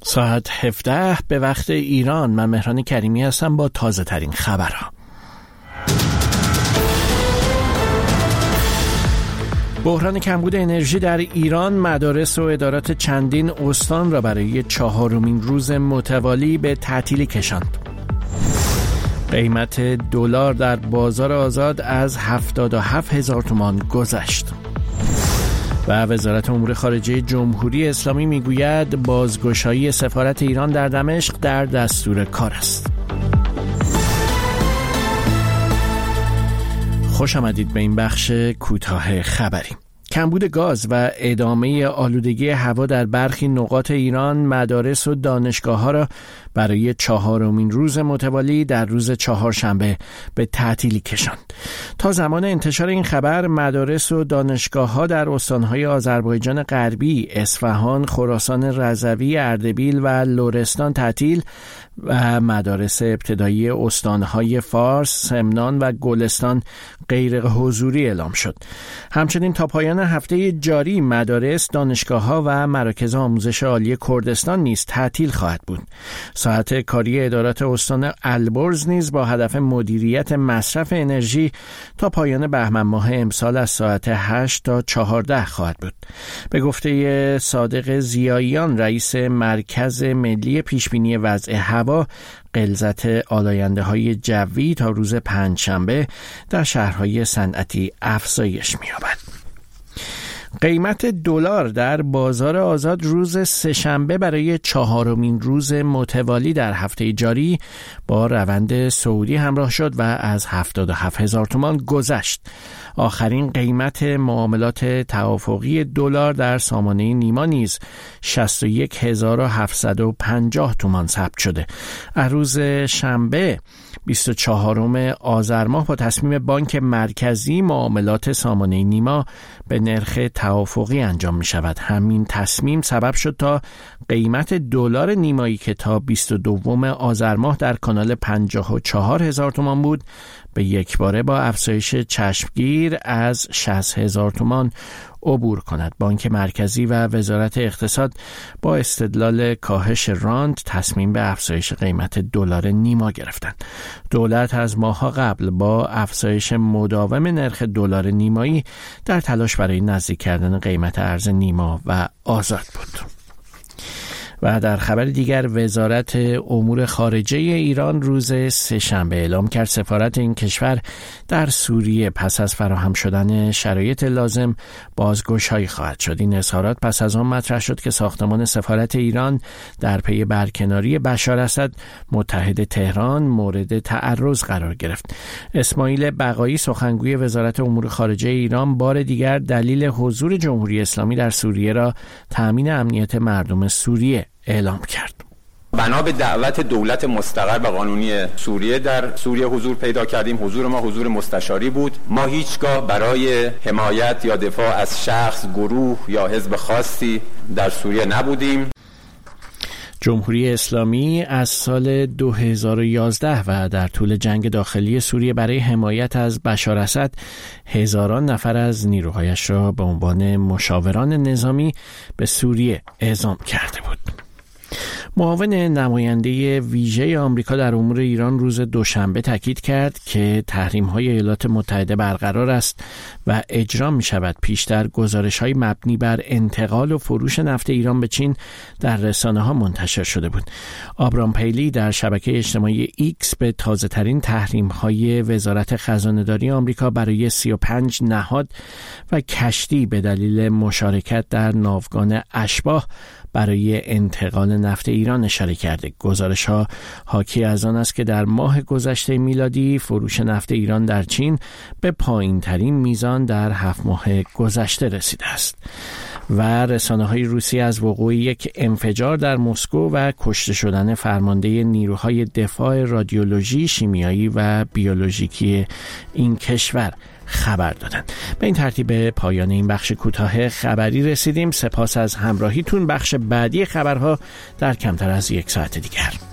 ساعت 17 به وقت ایران. من مهران کریمی هستم با تازه ترین خبرها. بحران کمبود انرژی در ایران مدارس و ادارات چندین استان را برای 4مین روز متوالی به تعطیلی کشاند. قیمت دلار در بازار آزاد از 77,000 تومان گذشت. و وزارت امور خارجه جمهوری اسلامی میگوید بازگشایی سفارت ایران در دمشق در دستور کار است. خوش آمدید به این بخش کوتاه خبری. کمبود گاز و ادامه آلودگی هوا در برخی نقاط ایران مدارس و دانشگاه‌ها را برای 4مین روز متوالی در روز چهارشنبه به تعطیلی کشاند. تا زمان انتشار این خبر مدارس و دانشگاه‌ها در استان‌های آذربایجان غربی، اصفهان، خراسان رضوی، اردبیل و لرستان تعطیل و مدارس ابتدایی استان‌های فارس، سمنان و گلستان غیر حضوری اعلام شد. همچنین تا پایان هفته جاری مدارس، دانشگاه‌ها و مراکز آموزش عالی کردستان نیز تعطیل خواهد بود. ساعت کاری ادارات استان البرز نیز با هدف مدیریت مصرف انرژی تا پایان بهمن ماه امسال از ساعت 8 تا 14 خواهد بود. به گفته صادق ضیاییان رئیس مرکز ملی پیشبینی وضع هوا، غلظت آلاینده‌های جوی تا روز پنجشنبه در شهرهای صنعتی افزایش می‌یابد. قیمت دلار در بازار آزاد روز سه‌شنبه برای 4مین روز متوالی در هفته جاری با روند صعودی همراه شد و از 77,000 تومان گذشت. آخرین قیمت معاملات توافقی دلار در سامانه نیما نیز 61,750 تومان ثبت شده. از روز شنبه 24 آذر ماه با تصمیم بانک مرکزی معاملات سامانه نیما به نرخ توافقی انجام می شود. همین تصمیم سبب شد تا قیمت دلار نیمایی که تا 22 آذر ماه در کانال 54,000 تومان بود به یک باره با افزایش چشمگیر از 60,000 تومان عبور کند. بانک مرکزی و وزارت اقتصاد با استدلال کاهش رانت تصمیم به افزایش قیمت دلار نیما گرفتند. دولت از ماه‌ها قبل با افزایش مداوم نرخ دلار نیمایی در تلاش برای نزدیک کردن قیمت ارز نیما و آزاد بود. و در خبر دیگر وزارت امور خارجه ایران روز سه‌شنبه اعلام کرد سفارت این کشور در سوریه پس از فراهم شدن شرایط لازم بازگشایی خواهد شد. این اظهارات پس از آن مطرح شد که ساختمان سفارت ایران در پی برکناری بشار اسد متحد تهران مورد تعرض قرار گرفت. اسماعیل بقایی سخنگوی وزارت امور خارجه ایران بار دیگر دلیل حضور جمهوری اسلامی در سوریه را تامین امنیت مردم سوریه اعلام کرد. بنا به دعوت دولت مستقر و قانونی سوریه در سوریه حضور پیدا کردیم. حضور ما حضور مستشاری بود. ما هیچگاه برای حمایت یا دفاع از شخص، گروه یا حزب خاصی در سوریه نبودیم. جمهوری اسلامی از سال 2011 و در طول جنگ داخلی سوریه برای حمایت از بشار اسد هزاران نفر از نیروهایش را به عنوان مشاوران نظامی به سوریه اعزام کرده بود. معاون نماینده ویژه آمریکا در امور ایران روز دوشنبه تاکید کرد که تحریم‌های ایالات متحده برقرار است و اجرا می‌شود. پیشتر گزارش‌های مبنی بر انتقال و فروش نفت ایران به چین در رسانه‌ها منتشر شده بود. آبرام پیلی در شبکه اجتماعی ایکس به تازه‌ترین تحریم‌های وزارت خزانه‌داری آمریکا برای 35 نهاد و کشتی به دلیل مشارکت در ناوگان اشباح برای انتقال نفت ایران اشاره کرده. گزارش‌ها حاکی از آن است که در ماه گذشته میلادی فروش نفت ایران در چین به پایین‌ترین میزان در 7 ماه گذشته رسیده است. و رسانه‌های روسی از وقوع یک انفجار در مسکو و کشته شدن فرمانده نیروهای دفاع رادیولوژی، شیمیایی و بیولوژیکی این کشور خبر دادند. به این ترتیب پایان این بخش کوتاه خبری رسیدیم. سپاس از همراهیتون. بخش بعدی خبرها در کمتر از یک ساعت دیگر.